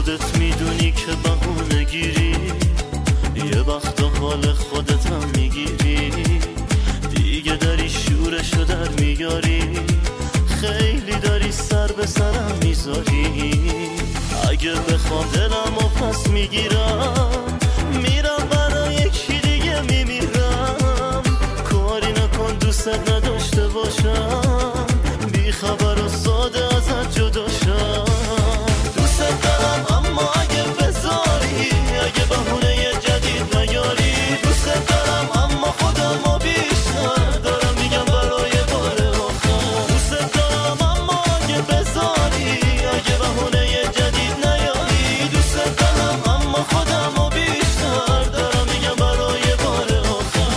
خودت میدونی که بهونه گیری، یه وقت حال خودت هم میگیری، دیگه داری شورشو در میاری، خیلی داری سر به سرم میذاری. اگه بخوام دلمو پس میگیرم، میرم برای یکی دیگه میمیرم. کاری نکن دوست نداشته باشم، بی خبر و ساده ازت جدا شم. دوست دارم اما اگه بذاری، اگه بهونه یه جدید نیاری. دوست دارم اما خودمو بیشتر دارم میگم برای بار آخر. دوست دارم اما اگه بذاری، اگه بهونه یه جدید نیاری. دوست دارم اما خودمو بیشتر دارم میگم برای بار آخر.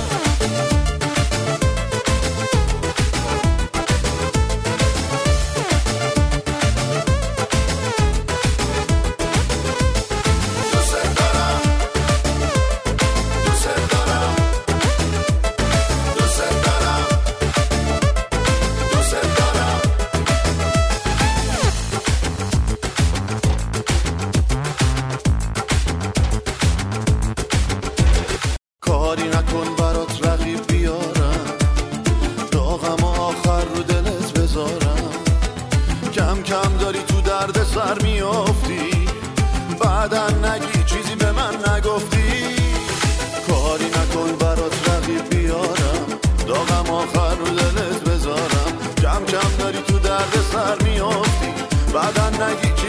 کاری نکن برات رقیب بیارم، داغم آخر رو دلت بذارم. کم کم داری تو درد سر میافتی، بعدا نگی چیزی به من نگفتی. کاری نکن برات رقیب بیارم، داغم آخر رو دلت بذارم. کم کم داری تو درد سر میافتی، بعدا نگی